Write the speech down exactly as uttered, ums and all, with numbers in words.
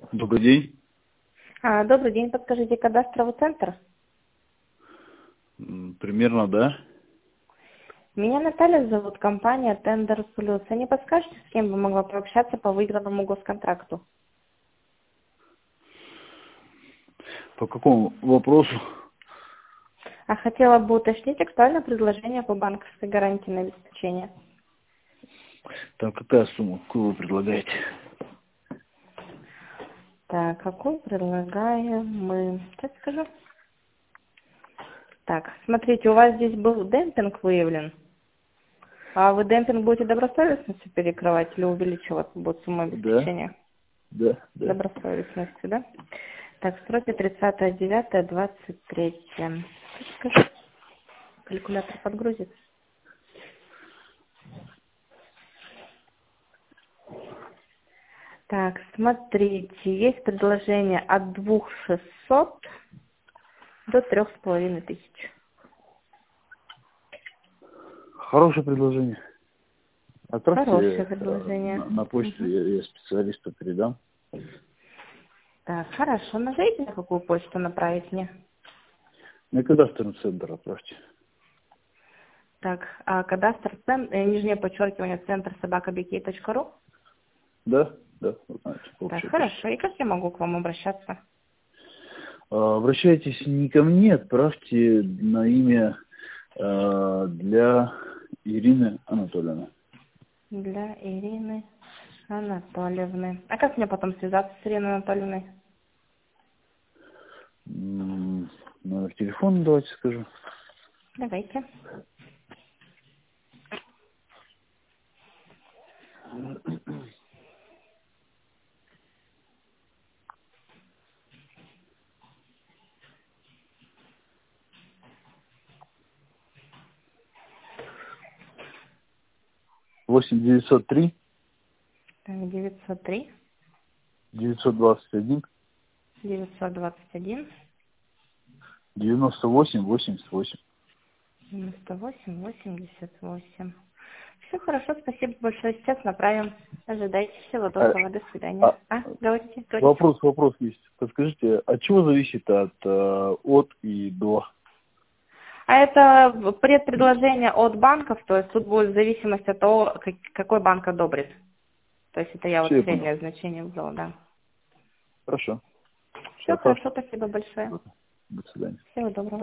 Добрый день. А, добрый день, подскажите, кадастровый центр? М, Примерно, да. Меня Наталья зовут, компания Тендер Плюс. А не подскажете, с кем бы могла пообщаться по выигранному госконтракту? По какому вопросу? А хотела бы уточнить актуальное предложение по банковской гарантии на обеспечение. Там какая сумма, какую вы предлагаете? Так, какую предлагаем мы? Сейчас скажу. Так, смотрите, у вас здесь был демпинг выявлен. А вы демпинг будете добросовестностью перекрывать или увеличиваться будет сумма Да, обеспечения? да, да. Добросовестностью, да? Так, сроки тридцатое девятое двадцать третье. Скажи, калькулятор подгрузит. Так, смотрите, есть предложение от двух шестисот до трех с половиной тысяч. Хорошее предложение. Отправьте Хорошее э, предложение. на, на почту, Мгм. я, я специалисту передам. Так, хорошо. Назовите, на какую почту направить мне. На кадастровый центр отправьте. Так, а кадастр, цен- э, нижнее подчеркивание, центр собакабикей точка ру. Да, да, вы знаете, Так, общая почта. хорошо. И как я могу к вам обращаться? А, Обращайтесь не ко мне, отправьте на имя э, для Ирины Анатольевны. Для Ирины Анатольевны. А как мне потом связаться с Ириной Анатольевной? М, Номер телефона давайте скажу. Давайте. восемь девятьсот три Так, девятьсот три девятьсот двадцать один девятьсот двадцать один девяносто восемь восемьдесят восемь. девяносто восемь восемьдесят восемь. Все хорошо, спасибо большое. Сейчас направим. Ожидайте. Всего А, доброго. До свидания. а, А, говорите, говорите. вопрос, вопрос есть. Подскажите, от чего зависит от э, от и до? А это предпредложение от банков, то есть тут будет зависимость от того, как- какой банк одобрит. То есть это я вот Все, я понял. среднее значение ввела, да. Хорошо. Все, Все отправьте. хорошо, спасибо большое. До свидания. Всего доброго.